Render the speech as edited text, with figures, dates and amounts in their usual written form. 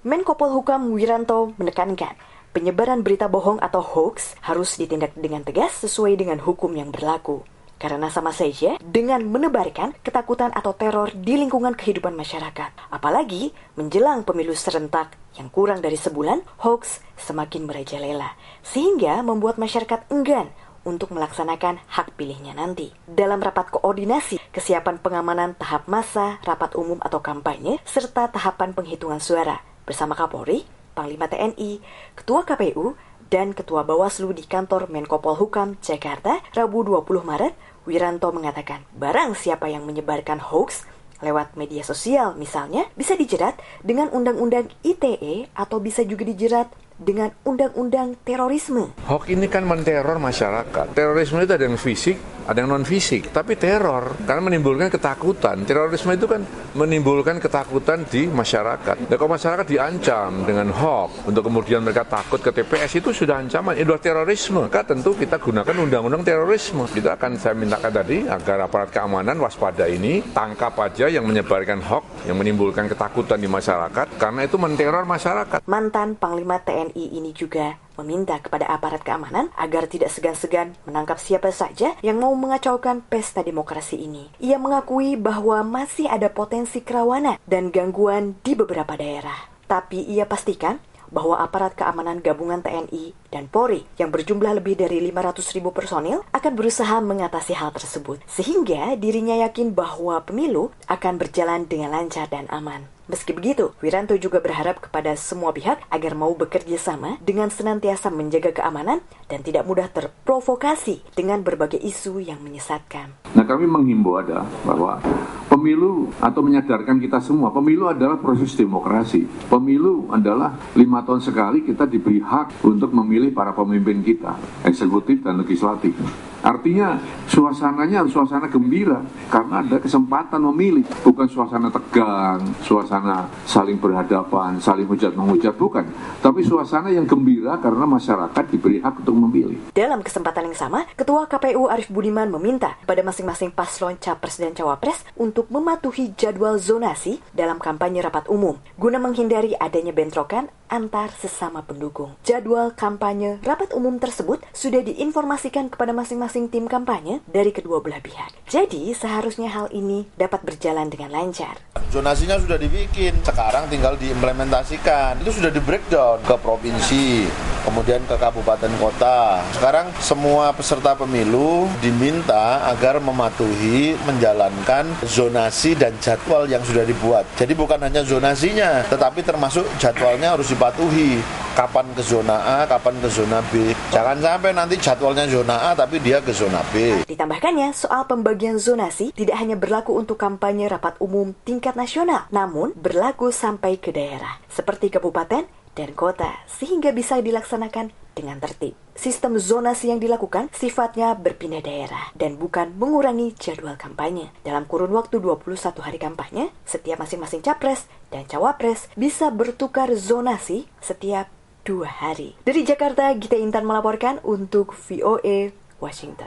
Menko Polhukam Wiranto menekankan penyebaran berita bohong atau hoax harus ditindak dengan tegas sesuai dengan hukum yang berlaku. Karena sama saja dengan menebarkan ketakutan atau teror di lingkungan kehidupan masyarakat. Apalagi menjelang pemilu serentak yang kurang dari sebulan, hoax semakin merajalela. Sehingga membuat masyarakat enggan untuk melaksanakan hak pilihnya nanti. Dalam rapat koordinasi, kesiapan pengamanan tahap masa, rapat umum atau kampanye, serta tahapan penghitungan suara bersama Kapolri, Panglima TNI, Ketua KPU, dan Ketua Bawaslu di kantor Menko Polhukam Jakarta, Rabu 20 Maret, Wiranto mengatakan, barang siapa yang menyebarkan hoax lewat media sosial misalnya, bisa dijerat dengan Undang-Undang ITE atau bisa juga dijerat dengan Undang-Undang Terorisme. Hoax ini kan menteror masyarakat. Terorisme itu ada yang fisik, ada yang non-fisik. Tapi teror, karena menimbulkan ketakutan. Terorisme itu kan menimbulkan ketakutan di masyarakat. Dan kalau masyarakat diancam dengan hoax, untuk kemudian mereka takut ke TPS, itu sudah ancaman. Itu terorisme. Maka tentu kita gunakan Undang-Undang Terorisme. Itu akan saya mintakan tadi, agar aparat keamanan waspada ini, tangkap aja yang menyebarkan hoax, yang menimbulkan ketakutan di masyarakat, karena itu menteror masyarakat. Mantan Panglima TNI ini juga meminta kepada aparat keamanan agar tidak segan-segan menangkap siapa saja yang mau mengacaukan pesta demokrasi ini. Ia mengakui bahwa masih ada potensi kerawanan dan gangguan di beberapa daerah. Tapi ia pastikan bahwa aparat keamanan gabungan TNI dan Polri yang berjumlah lebih dari 500.000 personil akan berusaha mengatasi hal tersebut. Sehingga dirinya yakin bahwa pemilu akan berjalan dengan lancar dan aman. Meski begitu, Wiranto juga berharap kepada semua pihak agar mau bekerja sama dengan senantiasa menjaga keamanan dan tidak mudah terprovokasi dengan berbagai isu yang menyesatkan. Nah, kami menghimbau bahwa pemilu atau menyadarkan kita semua, pemilu adalah proses demokrasi. Pemilu adalah 5 tahun sekali kita diberi hak untuk memilih para pemimpin kita, eksekutif dan legislatif. Artinya suasananya harus suasana gembira karena ada kesempatan memilih, bukan suasana tegang, suasana saling berhadapan, saling hujat-menghujat, bukan. Tapi suasana yang gembira karena masyarakat diberi hak untuk memilih. Dalam kesempatan yang sama, Ketua KPU Arief Budiman meminta pada masing-masing paslon Capres dan Cawapres untuk mematuhi jadwal zonasi dalam kampanye rapat umum guna menghindari adanya bentrokan antar sesama pendukung. Jadwal kampanye rapat umum tersebut sudah diinformasikan kepada masing-masing tim kampanye dari kedua belah pihak. Jadi seharusnya hal ini dapat berjalan dengan lancar. Zonasinya sudah dibikin, sekarang tinggal diimplementasikan. Itu sudah di-breakdown ke provinsi, kemudian ke kabupaten kota. Sekarang semua peserta pemilu diminta agar mematuhi, menjalankan zonasi dan jadwal yang sudah dibuat. Jadi bukan hanya zonasinya, tetapi termasuk jadwalnya harus dipatuhi. Kapan ke zona A, kapan ke zona B. Jangan sampai nanti jadwalnya zona A tapi dia ke zona B. Ditambahkannya, soal pembagian zonasi tidak hanya berlaku untuk kampanye rapat umum tingkat nasional, namun berlaku sampai ke daerah, seperti kabupaten dan kota, sehingga bisa dilaksanakan dengan tertib. Sistem zonasi yang dilakukan sifatnya berpindah daerah dan bukan mengurangi jadwal kampanye. Dalam kurun waktu 21 hari kampanye, setiap masing-masing capres dan cawapres bisa bertukar zonasi setiap 2 hari. Dari Jakarta, Gita Intan melaporkan untuk VOA Washington.